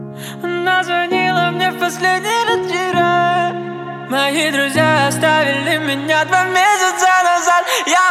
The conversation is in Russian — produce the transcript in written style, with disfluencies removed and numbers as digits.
Она звонила мне в последний раз вчера. Мои друзья оставили меня 2 месяца назад. Я